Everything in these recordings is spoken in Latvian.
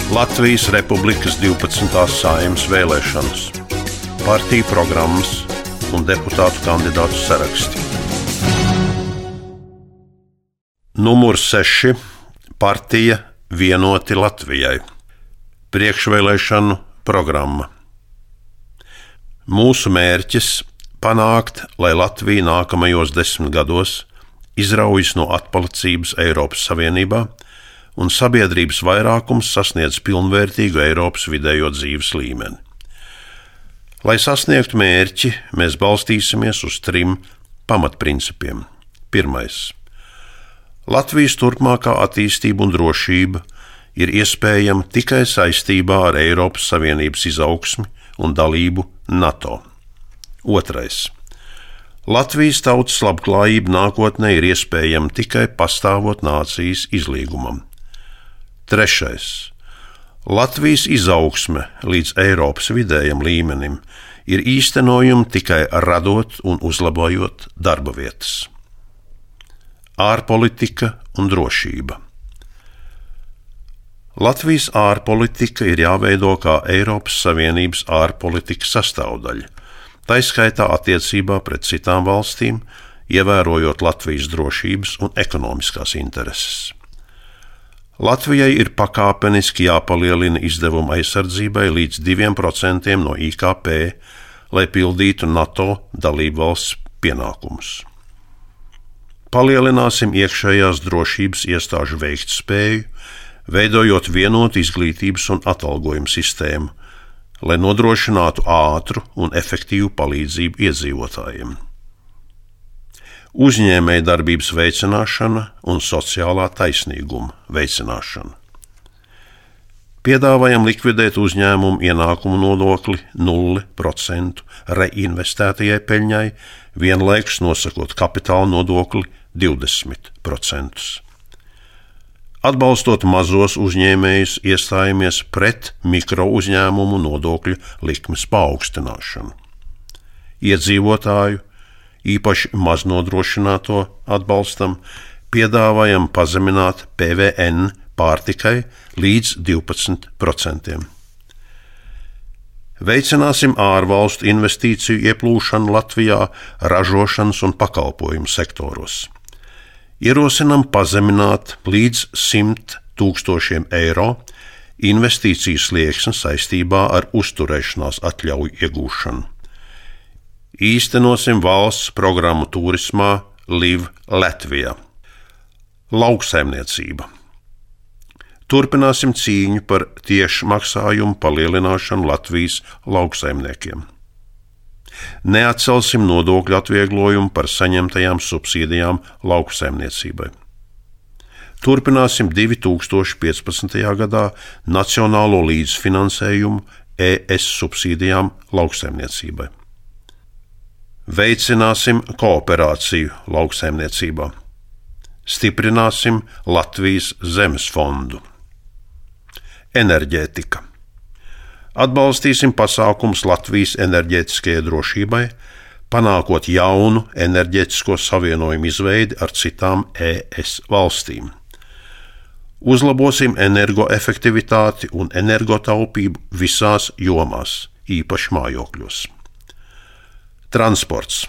Latvijas Republikas 12. Saeimas vēlēšanas, partiju programmas un deputātu kandidātu saraksti. Numurs 6. Partija Vienoti Latvijai. Priekšvēlēšanu programma. Mūsu mērķis panākt, lai Latvija nākamajos 10 gados izraujas no atpalicības Eiropas Savienībā un sabiedrības vairākums sasniedz pilnvērtīgu Eiropas vidējo dzīves līmeni. Lai sasniegtu mērķi, mēs balstīsimies uz 3 pamatprincipiem. 1. Latvijas turpmākā attīstība un drošība ir iespējama tikai saistībā ar Eiropas Savienības izaugsmi un dalību NATO. 2. Latvijas tautas labklājība nākotnē ir iespējama tikai pastāvot nācijas izlīgumam. 3. Latvijas izaugsme līdz Eiropas vidējam līmenim ir īstenojama tikai radot un uzlabojot darba vietas. Ārpolitika un drošība. Latvijas ārpolitika ir jāveido kā Eiropas Savienības ārpolitikas sastāvdaļa, taiskaitā attiecībā pret citām valstīm, ievērojot Latvijas drošības un ekonomiskās intereses. Latvijai ir pakāpeniski jāpalielina izdevuma aizsardzībai līdz 2% no IKP, lai pildītu NATO dalībvalsts pienākumus. Palielināsim iekšējās drošības iestāžu veiktspēju, veidojot vienotu izglītības un atalgojumu sistēmu, lai nodrošinātu ātru un efektīvu palīdzību iedzīvotājiem. Uzņēmējdarbības veicināšana un sociālā taisnīguma veicināšana. Piedāvājam likvidēt uzņēmumu ienākumu nodokli 0% reinvestētajai peļņai, vienlaikus nosakot kapitāla nodokli 20%. Atbalstot mazos uzņēmējus, iestājamies pret mikro uzņēmumu nodokļu likmes paaugstināšanu. Iedzīvotāju, īpaši maznodrošināto atbalstam, piedāvājam pazemināt PVN pārtikai līdz 12%. Veicināsim ārvalstu investīciju ieplūšanu Latvijā ražošanas un pakalpojumu sektoros. Ierosinam pazemināt līdz 100 000 eiro investīciju slieksni saistībā ar uzturēšanās atļauju iegūšanu. Īstenosim valsts programmu turismā Live Latvijā. Lauksaimniecība. Turpināsim cīņu par tiešu maksājumu palielināšanu Latvijas lauksaimniekiem. Neatcelsim nodokļu atvieglojumu par saņemtajām subsīdijām lauksaimniecībai. Turpināsim 2015. gadā nacionālo līdzfinansējumu ES subsīdijām lauksaimniecībai. Veicināsim kooperāciju lauksaimniecībā. Stiprināsim Latvijas zemes fondu. Enerģētika. Atbalstīsim pasākumus Latvijas enerģētiskajai drošībai, panākot jaunu enerģētisko savienojumu izveidi ar citām ES valstīm. Uzlabosim energoefektivitāti un energotaupību visās jomās, īpaši mājokļos. Transports.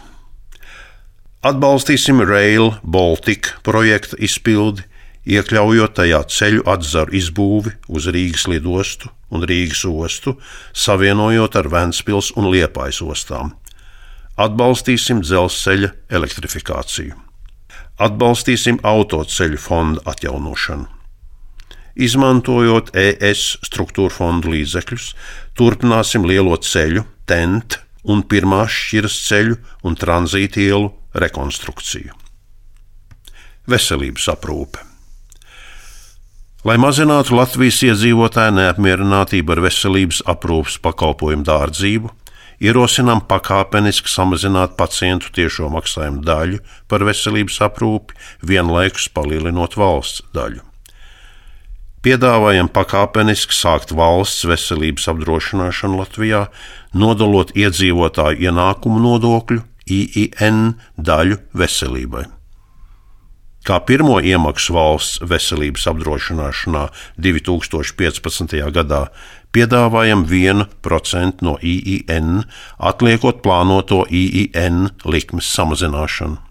Atbalstīsim Rail Baltica projekta izpildi, iekļaujot tajā ceļu atzaru izbūvi uz Rīgas lidostu un Rīgas ostu, savienojot ar Ventspils un Liepājas ostām. Atbalstīsim dzelzceļa elektrifikāciju. Atbalstīsim autoceļu fonda atjaunošanu. Izmantojot ES struktūra fondu līdzekļus, turpināsim lielo ceļu, TENT un pirmās šķiras ceļu un tranzītielu rekonstrukciju. Veselības aprūpe. Lai mazinātu Latvijas iedzīvotāju neapmierinātību ar veselības aprūpes pakalpojumu dārdzību, ierosinām pakāpeniski samazināt pacientu tiešo maksājumu daļu par veselības aprūpi, vienlaikus palielinot valsts daļu. Piedāvājam pakāpeniski sākt valsts veselības apdrošināšanu Latvijā, nodalot iedzīvotāju ienākumu nodokļu IIN daļu veselībai. Kā pirmo iemaksu valsts veselības apdrošināšanā 2015. gadā piedāvājam 1% no IIN, atliekot plānoto IIN likmes samazināšanu.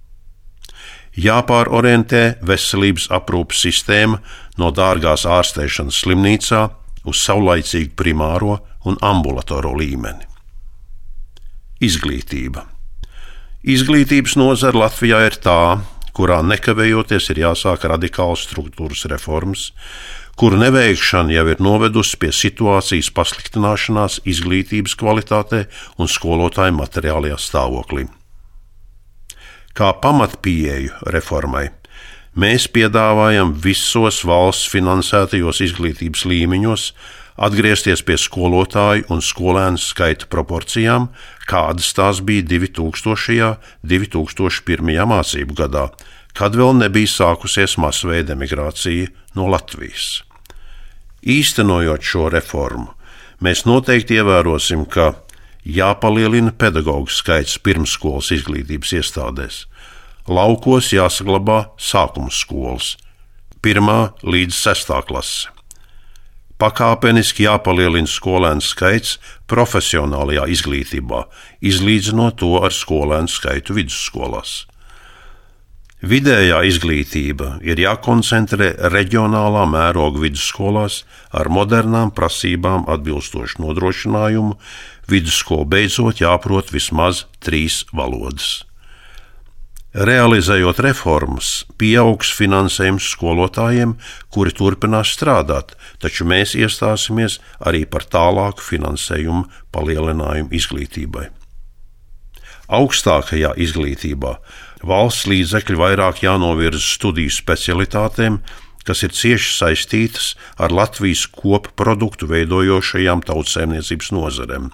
Jāpārorientē veselības aprūpes sistēma no dārgās ārstēšanas slimnīcā uz saulaicīgu primāro un ambulatoro līmeni. Izglītība. Izglītības nozare Latvijā ir tā, kurā nekavējoties ir jāsāk radikāls struktūras reformas, kuru neveikšana jau ir novedusi pie situācijas pasliktināšanās izglītības kvalitātē un skolotāju materiālajā stāvoklī. Kā pamatpieeju reformai mēs piedāvājam visos valsts finansētajos izglītības līmeņos atgriezties pie skolotāju un skolēnu skaita proporcijām, kādas tās bija 2000. un 2001. mācību gadā, kad vēl nebija sākusies masveida emigrācija no Latvijas. Īstenojot šo reformu, mēs noteikti ievērosim, ka jāpalielina pedagoģu skaits pirmsskolas izglītības iestādēs, laukos jāsaglabā sākuma skolas, 1. līdz 6. klase. Pakāpeniski jāpalielina skolēnu skaits profesionālajā izglītībā, izlīdzinot to ar skolēnu skaitu vidusskolās. Vidējā izglītība ir jākoncentrē reģionālā mēroga vidusskolās ar modernām prasībām atbilstošu nodrošinājumu, vidusskolu beidzot jāprot vismaz 3 valodas. Realizējot reformas, pieaugs finansējums skolotājiem, kuri turpinās strādāt, taču mēs iestāsimies arī par tālāku finansējumu palielinājumu izglītībai. Augstākajā izglītībā valsts līdzekļi vairāk jānovirza studiju specialitātēm, kas ir cieši saistītas ar Latvijas kopproduktu veidojošajām tautsaimniecības nozarēm.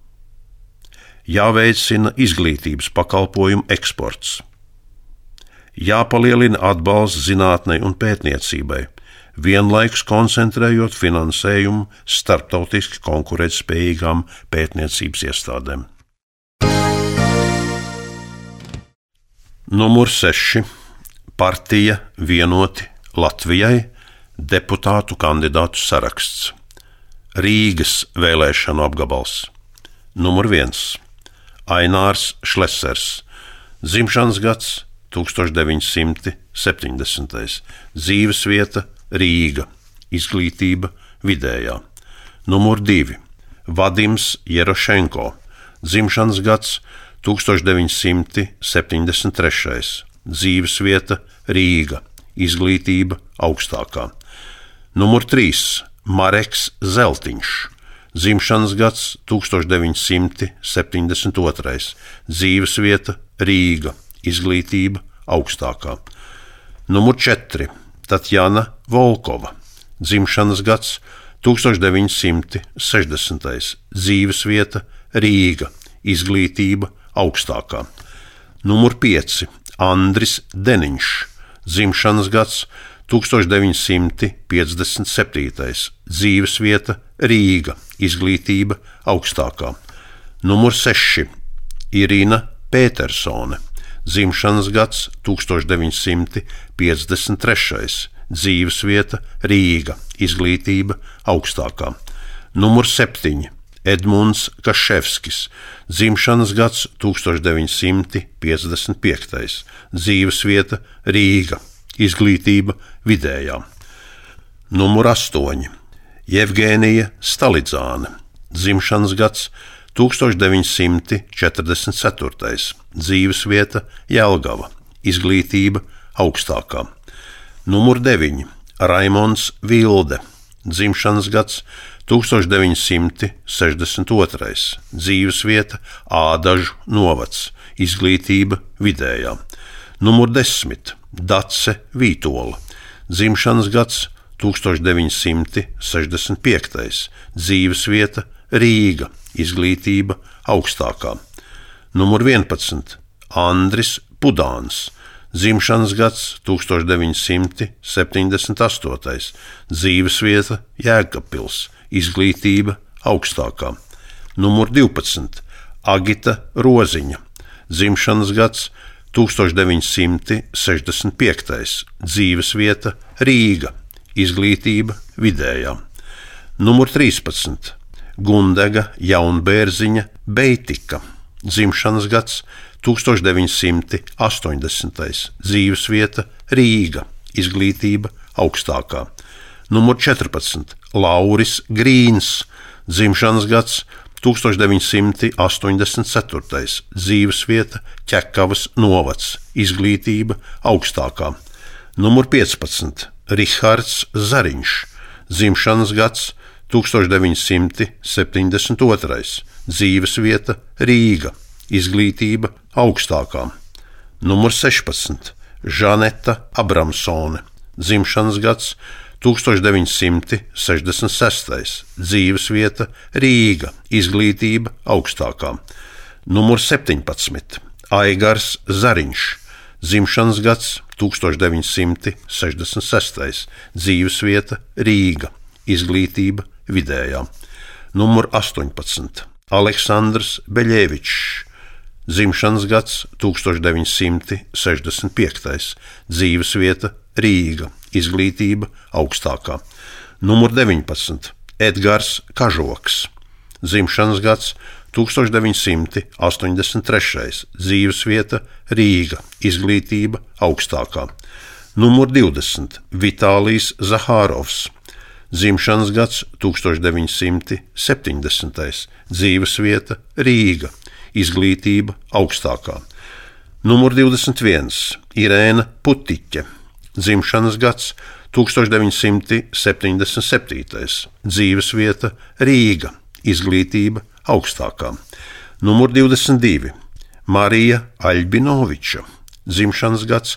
Jāveicina izglītības pakalpojumu eksports. Jāpalielina atbalsts zinātnei un pētniecībai, vienlaikus koncentrējot finansējumu starptautiski konkurētspējīgām pētniecības iestādēm. Numur 6. Partija Vienoti Latvijai deputātu kandidātu saraksts. Rīgas vēlēšanu apgabals. Numur 1. Ainārs Šlesers. Dzimšanas gads 1970. Dzīvesvieta Rīga. Izglītība vidējā. Numur 2. Vadims Jerošenko. Dzimšanas gads 1973. Dzīvesvieta Rīga. Izglītība augstākā. Numur 3. Mareks Zeltiņš. Dzimšanas gads 1972. Dzīvesvieta Rīga. Izglītība augstākā. Numur 4. Tatjana Volkova. Dzimšanas gads 1960. Dzīvesvieta Rīga. Izglītība augstākā. Numur 5. Andris Deniņš. Dzimšanas gads 1957. Dzīvesvieta Rīga. Izglītība augstākā. Numur 6. Irina Petersone. Dzimšanas gads 1953. Dzīvesvieta Rīga. Izglītība augstākā. Numur 7. Edmunds Kaševskis. Dzimšanas gads 1955. Dzīvesvieta Rīga. Izglītība vidējā. Numur 8. Jevgēnija Stalidzāne. Dzimšanas gads 1944. Dzīvesvieta Jelgava. Izglītība augstākā. Numur 9. Raimonds Vilde. Dzimšanas gads 1962. Dzīvesvieta Ādažu novads. Izglītība vidējā. Numur 10. Dace Vītola. Dzimšanas gads 1965. Dzīvesvieta Rīga. Izglītība augstākā. Numur 11. Andris Pudāns. Dzimšanas gads 1978. Dzīvesvieta Jēkabpils. Izglītība augstākā. Numur 12. Agita Roziņa. Dzimšanas gads 1965. Dzīvesvieta Rīga, izglītība vidējā. Numur 13. Gundega Jaunbērziņa Beitika, dzimšanas gads 1980. Dzīvesvieta Rīga, izglītība augstākā. Numur 14. Lauris Grīns, dzimšanas gads 1984. Dzīvesvieta Ķekavas novads, izglītība augstākā. Numur 15. Rihards Zariņš, dzimšanas gads 1972. Dzīvesvieta Rīga, izglītība augstākā. Numur 16. Žaneta Abramsone, dzimšanas gads 1966. Dzīvesvieta Rīga, izglītība augstākā. Numur 17. Aigars Zariņš, dzimšanas gads 1966. Dzīvesvieta Rīga, izglītība vidējā. Numur 18. Aleksandrs Beļevičs, dzimšanas gads 1965. Dzīvesvieta Rīga, izglītība augstākā. Numur 19. Edgars Kažoks, dzimšanas gads 1983. Dzīvesvieta Rīga, izglītība augstākā. Numur 20. Vitālijs Zahārovs, dzimšanas gads 1970. Dzīvesvieta Rīga, izglītība augstākā. Numur 21. Irēna Putiķe, dzimšanas gads 1977. Dzīvesvieta Rīga, izglītība augstākā. Numur 22. Marija Aļbinoviča, dzimšanas gads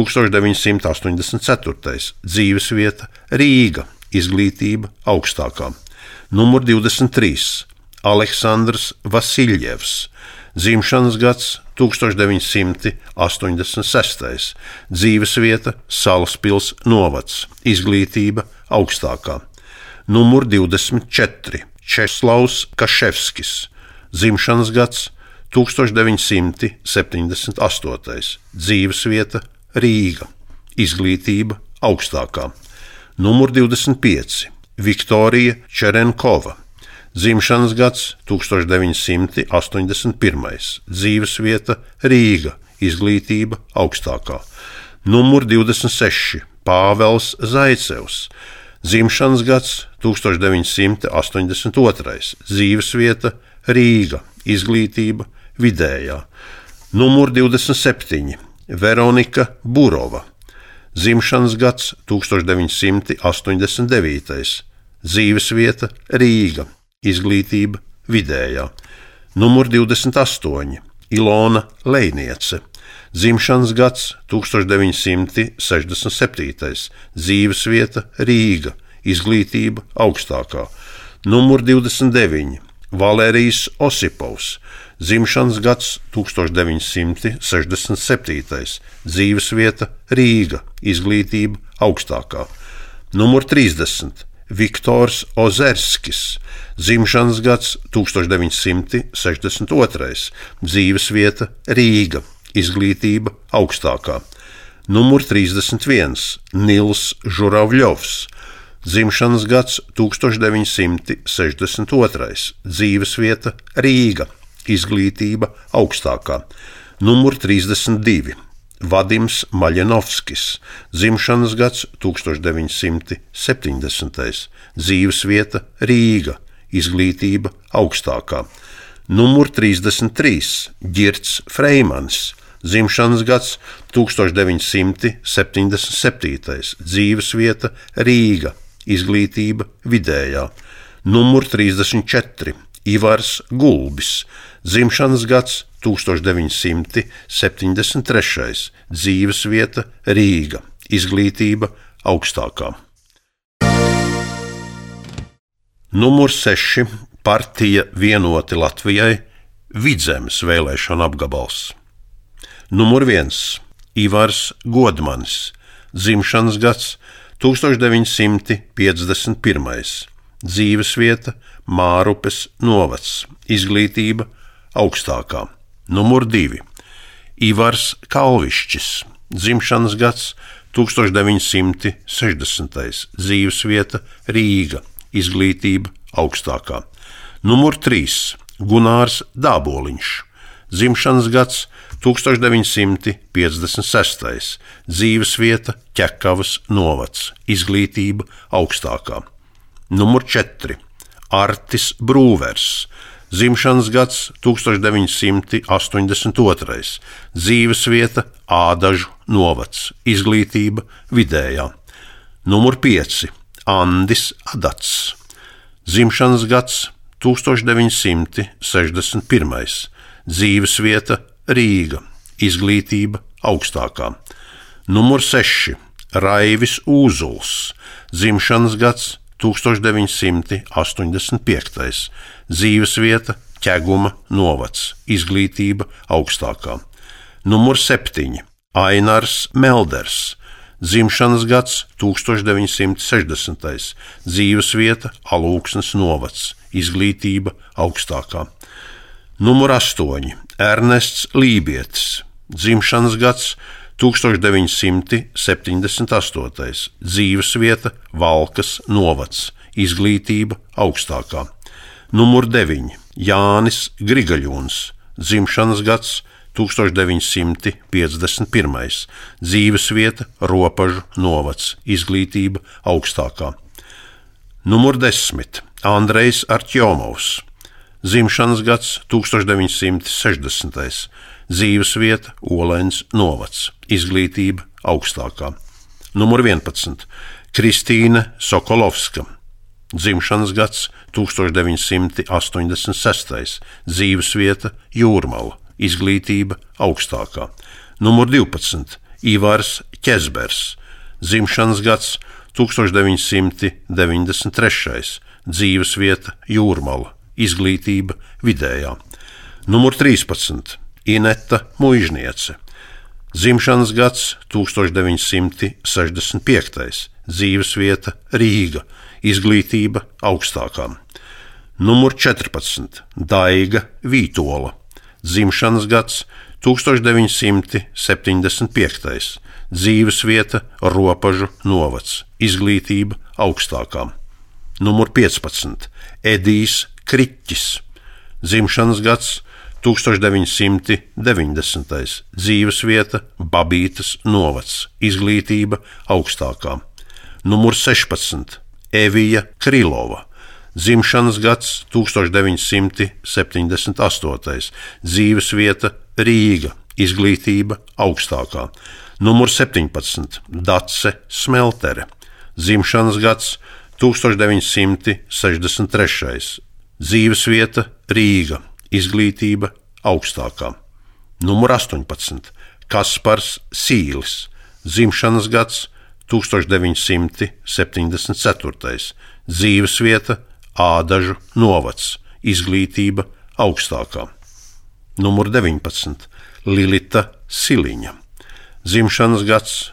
1984. Dzīvesvieta Rīga, izglītība augstākā. Numur 23. Aleksandrs Vasiljevs, dzimšanas gads 1986. Dzīvesvieta Salaspils novads, izglītība augstākā. Numur 24. Česlavs Kaševskis, dzimšanas gads 1978. Dzīvesvieta Rīga, izglītība augstākā. Numur 25. Viktorija Čerenkova, dzimšanas gads 1981. Dzīvesvieta Rīga, izglītība augstākā. Numur 26. Pāvels Zaicevs, dzimšanas gads 1982. Dzīvesvieta Rīga, izglītība vidējā. Numur 27. Veronika Burova, dzimšanas gads 1989. Dzīvesvieta Rīga, izglītība vidējā. Numur 28. Ilona Lejniece, dzimšanas gads 1967. Dzīvesvieta Rīga, izglītība augstākā. Numur 29. Valērijs Osipovs, dzimšanas gads 1967. Dzīvesvieta Rīga, izglītība augstākā. Numur 30. Viktors Ozerskis, dzimšanas gads 1962. Dzīvesvieta Rīga, izglītība augstākā. Numur 31. Nils Žuravļovs, dzimšanas gads 1962. Dzīvesvieta Rīga, izglītība augstākā. Numur 32. Vadims Maļanovskis, dzimšanas gads 1970. Dzīvesvieta Rīga, izglītība augstākā. Numur 33. Ģirts Freimans, dzimšanas gads 1977. Dzīvesvieta Rīga, izglītība vidējā. Numur 34. Ivars Gulbis, dzimšanas gads 1973. Dzīvesvieta Rīga, izglītība augstākā. Numur 6. Partija Vienoti Latvijai, Vidzemes vēlēšana apgabals. Numur 1. Ivars Godmanis, dzimšanas gads 1951. Dzīvesvieta Mārupes novads, izglītība augstākā. Numur 2. Ivars Kalvišķis, dzimšanas gads 1960. Dzīvesvieta Rīga, izglītība augstākā. Numur 3. Gunārs Dāboliņš, dzimšanas gads 1956. Dzīvesvieta Ķekavas novads, izglītība augstākā. Numur 4. Artis Brūvers, dzimšanas gads 1982. Dzīvesvieta Ādažu novads, izglītība vidējā. Numur 5. Andis Adats, dzimšanas gads 1961. Dzīvesvieta Rīga, izglītība augstākā. Numur 6. Raivis Ūzuls, dzimšanas gads 1985. Dzīvesvieta Ķeguma novads, izglītība augstākā. Numur 7. Ainars Melders, dzimšanas gads 1960. Dzīvesvieta Alūksnes novads, izglītība augstākā. Numur 8. Ernests Lībietis, dzimšanas gads 1978. Dzīvesvieta Valkas novads, izglītība augstākā. Numur 9. Jānis Grigaļuns, dzimšanas gads 1951. Dzīvesvieta Ropažu novads, izglītība augstākā. Numur 10. Andrejs Artjomovs, dzimšanas gads 1960. Dzīvesvieta Olēns novads, izglītība augstākā. Numur 11. Kristīne Sokolovska, dzimšanas gads 1986. Dzīvesvieta Jūrmala, izglītība augstākā. Numur 12. Ivars Ķezbers, dzimšanas gads 1993. Dzīvesvieta Jūrmala, izglītība vidējā. Numur 13. Ineta Muižniece, dzimšanas gads 1965. Dzīvesvieta Rīga, izglītība augstākā. Numur 14. Daiga Vītola, dzimšanas gads 1975. Dzīvesvieta Ropažu novads, izglītība augstākā. Numur 15. Edijs Kriķis, dzimšanas gads 1990. Dzīvesvieta Babītas novads, izglītība augstākā. Numur 16. Evija Krilova, dzimšanas gads 1978. Dzīvesvieta Rīga, izglītība augstākā. Numur 17. Dace Smeltere, dzimšanas gads 1963. Dzīvesvieta Rīga, izglītība augstākā. Numur 18. Kaspars Sīlis, dzimšanas gads 1974. Dzīvesvieta Ādažu novads, izglītība augstākā. Numur 19. Lilita Siliņa, dzimšanas gads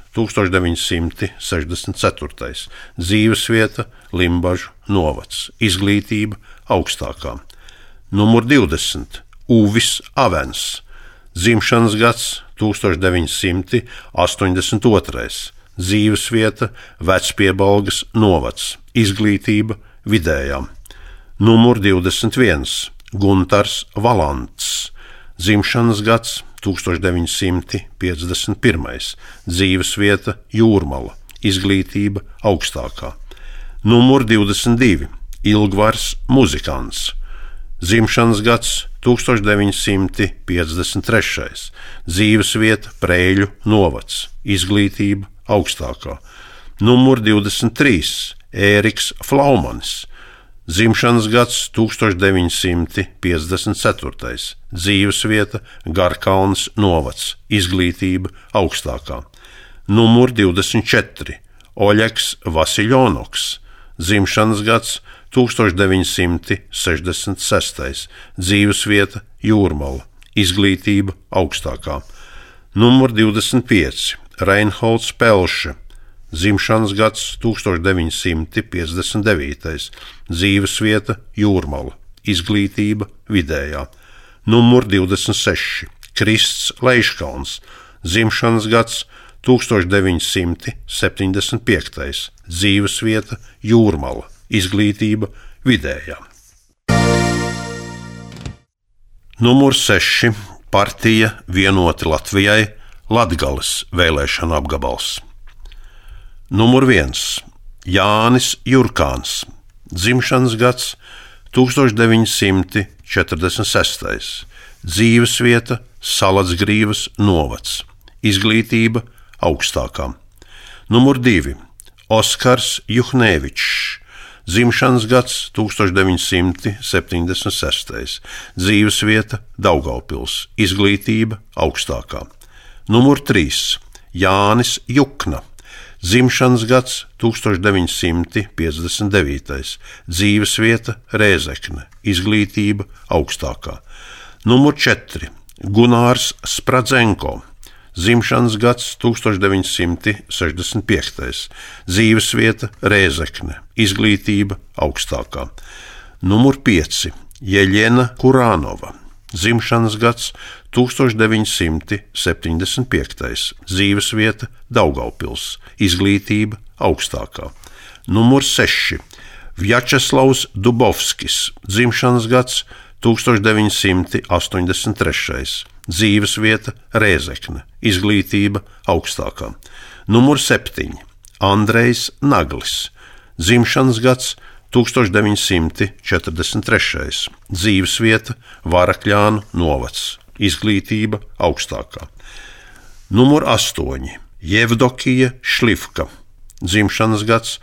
1964. Dzīvesvieta Limbažu novads, izglītība augstākā. Numur 20. Uvis Avens, dzimšanas gads 1982. Dzīvesvieta Vecpiebalgas novads, izglītība vidējā. Numur 21. Guntars Valants, dzimšanas gads 1951. Dzīvesvieta Jūrmala, izglītība augstākā. Numur 22. Ilgvars Muzikants, dzimšanas gads 1953. Dzīvesvieta Preļu novads, izglītība augstākā. Numur 23. Ēriks Flaumanis, dzimšanas gads 1954. Dzīvesvieta Garkalnes novads, izglītība augstākā. Numur 24. Oļegs Vasiljonoks, dzimšanas gads 1966. Dzīvesvieta Jūrmala, izglītība augstākā. Numur 25. Reinholds Pelše, dzimšanas gads 1959. Dzīvesvieta Jūrmala, izglītība vidējā. Numur 26. Krists Leiškalns, dzimšanas gads 1975, dzīvesvieta Jūrmala, izglītība vidējā. Numur 6. Partija Vienoti Latvijai, Latgales vēlēšana apgabals. Numur 1. Jānis Jurkāns, dzimšanas gads 1946, dzīvesvieta Salatsgrīvas novads, izglītība augstākā. Numur 2. Oskars Juhnevičs, dzimšanas gads 1976, dzīvesvieta Daugavpils, izglītība augstākā. Numur 3. Jānis Jukna, dzimšanas gads 1959, dzīvesvieta Rēzekne, izglītība augstākā. Numur 4. Gunārs Spradzenko, dzimšanas gads 1965, dzīvesvieta Rēzekne, izglītība augstākā. Numur 5. Jeļena Kurānova, dzimšanas gads 1975, dzīvesvieta Daugavpils, izglītība augstākā. Numur 6. Vjačeslavs Dubovskis, dzimšanas gads 1983, dzīvesvieta Rēzekne, izglītība augstākā. Numur 7. Andrejs Naglis, dzimšanas gads 1943, dzīvesvieta Varakļānu novads, izglītība augstākā. Numur 8. Jevdokija Šlifka, dzimšanas gads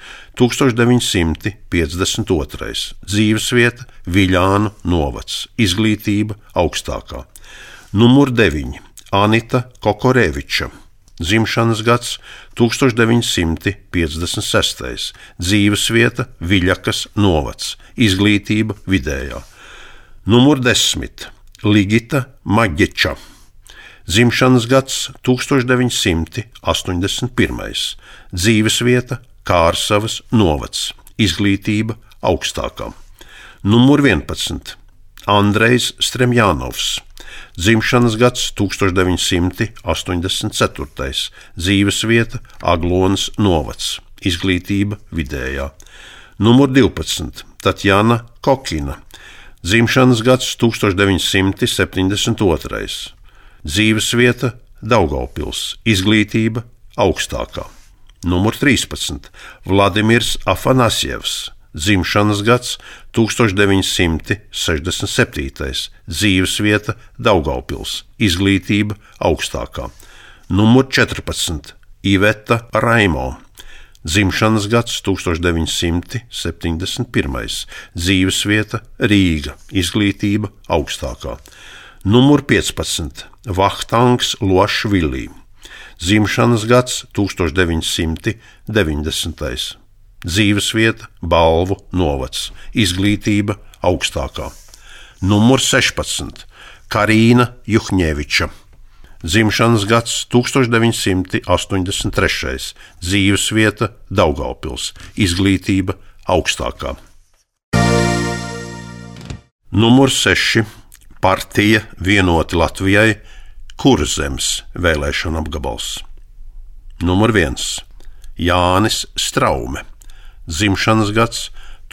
1952, dzīvesvieta Viļānu novads, izglītība augstākā. Numur 9. Anita Kokoreviča, dzimšanas gads 1956, dzīvesvieta Viļakas novads, izglītība vidējā. Numur 10. Ligita Maģeča, dzimšanas gads 1981, dzīvesvieta Kārsavas novads, izglītība augstākā. Numur 11. Andrejs Stremjānovs, dzimšanas gads 1984, dzīvesvieta Aglonas novads, izglītība vidējā. Numur 12. Tatjana Kokina, dzimšanas gads 1972, dzīvesvieta Daugavpils, izglītība augstākā. Numur 13. Vladimirs Afanasjevs, dzimšanas gads 1967, dzīvesvieta Daugavpils, izglītība augstākā. Numur 14. Iveta Raimo, dzimšanas gads 1971, dzīvesvieta Rīga, izglītība augstākā. Numur 15. Vahtangs Lošvilī, dzimšanas gads 1990, dzīvesvieta Balvu novads, izglītība augstākā. Numur 16. Karīna Juhņeviča, dzimšanas gads 1983, dzīvesvieta Daugavpils, izglītība augstākā. Numur 6. Partija Vienoti Latvijai, Kurzemes vēlēšana apgabals. Numur 1. Jānis Straume, dzimšanas gads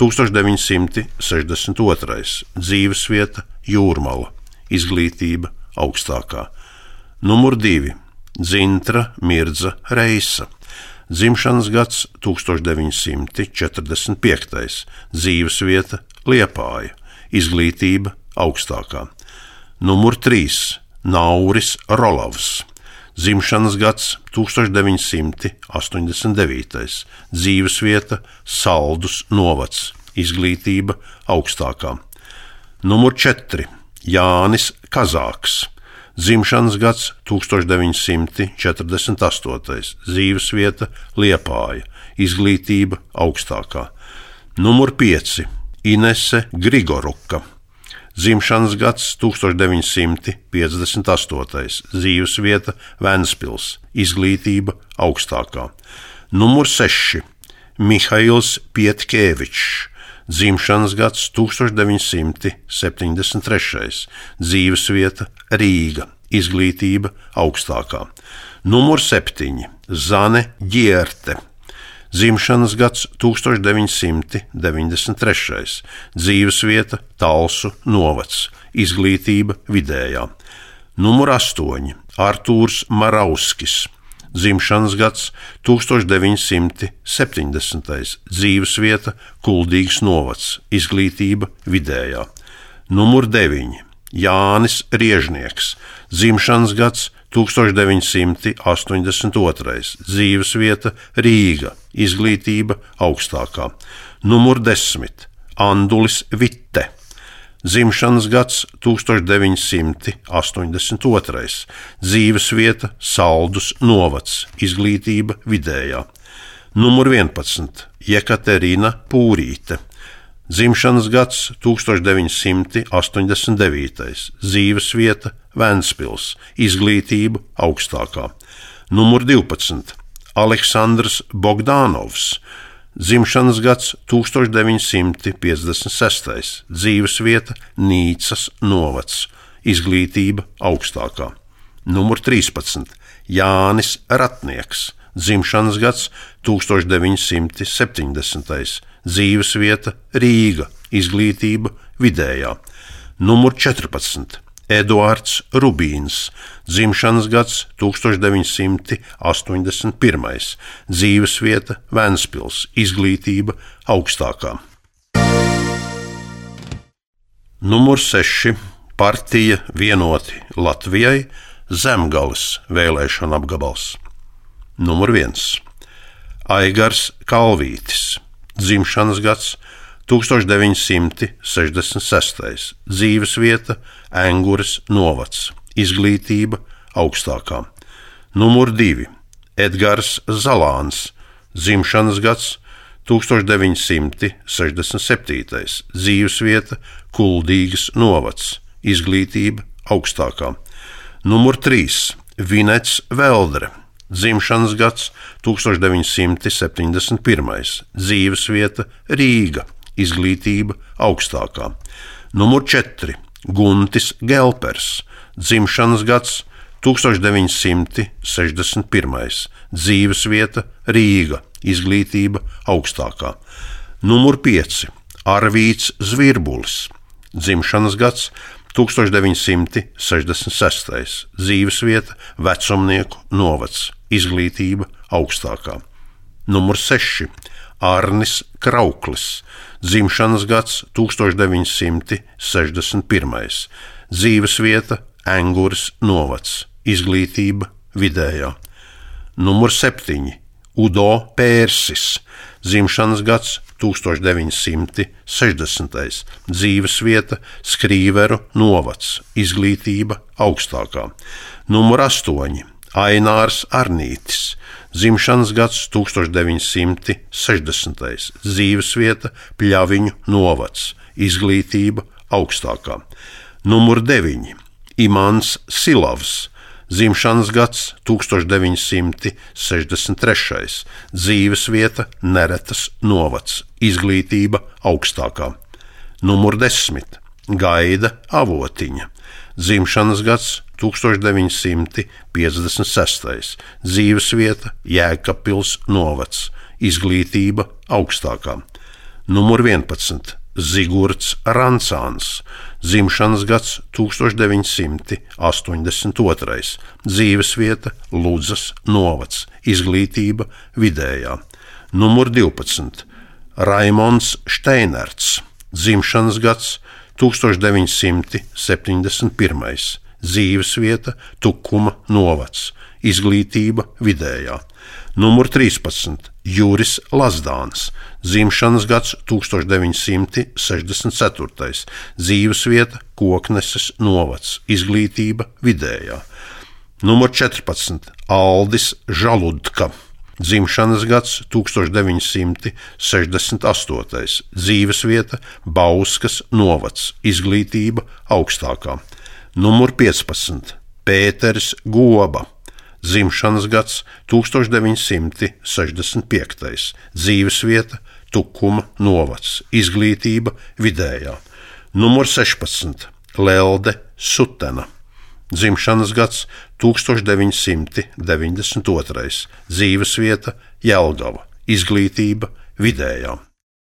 1962, dzīvesvieta Jūrmala, izglītība augstākā. Numur 2. Dzintra Mirdza Reisa, dzimšanas gads 1945, dzīvesvieta Liepāja, izglītība augstākā. Numur 3. Nauris Rolavs, dzimšanas gads 1989, dzīvesvieta Saldus novads, izglītība augstākā. Numur 4. Jānis Kazāks, dzimšanas gads 1948, dzīvesvieta Liepāja, izglītība augstākā. Numur 5. Inese Grigoruka, dzimšanas gads 1958, dzīvesvieta Ventspils, izglītība augstākā. Numur 6. Mihails Pietkēvičs, dzimšanas gads 1973, dzīvesvieta Rīga, izglītība augstākā. Numur 7. Zane Ģierte, dzimšanas gads 1993, dzīvesvieta Talsu novads, izglītība vidējā. Numur 8. Artūrs Marauskis, dzimšanas gads 1970, dzīvesvieta Kuldīgas novads, izglītība vidējā. Numur 9. Jānis Riežnieks, dzimšanas gads 1982, dzīvesvieta Rīga, izglītība augstākā. Numur 10. Andulis Vitte, dzimšanas gads 1982, dzīvesvieta Saldus novads, izglītība vidējā. Numur 11. Jekaterina Pūrīte, dzimšanas gads 1989, dzīvesvieta Ventspils, izglītība augstākā. Numur 12. Aleksandrs Bogdanovs, dzimšanas gads 1956, dzīvesvieta Nīcas novads, izglītība augstākā. Numur 13. Jānis Ratnieks, dzimšanas gads 1970, dzīvesvieta Rīga, izglītība vidējā. Numur 14. Eduards Rubīns, dzimšanas gads 1981, dzīvesvieta Ventspils, izglītība augstākā. Numur 6. Partija Vienoti Latvijai, Zemgales vēlēšana apgabals. Numur 1. Aigars Kalvītis, dzimšanas gads 1966, dzīvesvieta Engures novads, izglītība augstākā. Numur 2. Edgars Zalāns, dzimšanas gads 1967, dzīvesvieta Kuldīgas novads, izglītība augstākā. Numur 3. Vinets Veldre, dzimšanas gads 1971, dzīvesvieta Rīga, izglītība augstākā. Numur 4. Guntis Gelpers, dzimšanas gads 1961, dzīvesvieta Rīga, izglītība augstākā. Numur 5. Arvīts Zvirbulis, dzimšanas gads 1966, dzīvesvieta Vecumnieku novads, izglītība augstākā. Numur 6. Arnis Krauklis, dzimšanas gads 1961, dzīvesvieta Engures novads, izglītība vidējā. Numur 7. Udo Pērsis, dzimšanas gads 1960, dzīvesvieta Skrīveru novads, izglītība augstākā. Numur 8. Ainārs Arnītis, dzimšanas gads 1960, dzīvesvieta Pļaviņu novads, izglītība augstākā. Numur 9. Imants Silavs, dzimšanas gads 1963, dzīvesvieta Neretas novads, izglītība augstākā. Numur 10. Gaida Avotiņa, dzimšanas gads 1956, dzīvesvieta Jēkabpils novads, izglītība augstākā. Numur 11. Zigurds Rancāns, dzimšanas gads 1982, dzīvesvieta Ludzas novads, izglītība vidējā. Numur 12. Raimonds Šteinerts, dzimšanas gads 1971, dzīvesvieta Tukuma novads, izglītība vidējā. Numur 13. Juris Lazdāns, dzimšanas gads 1964, dzīvesvieta Kokneses novads, izglītība vidējā. Numur 14. Aldis Žaludka, dzimšanas gads 1968, dzīvesvieta Bauskas novads, izglītība augstākā. Numur 15. Pēters Goba, dzimšanas gads 1965, dzīvesvieta Tukuma novads, izglītība vidējā. Numur 16. Lelde Sutena, dzimšanas gads 1992, dzīvesvieta Jelgava, izglītība vidējā.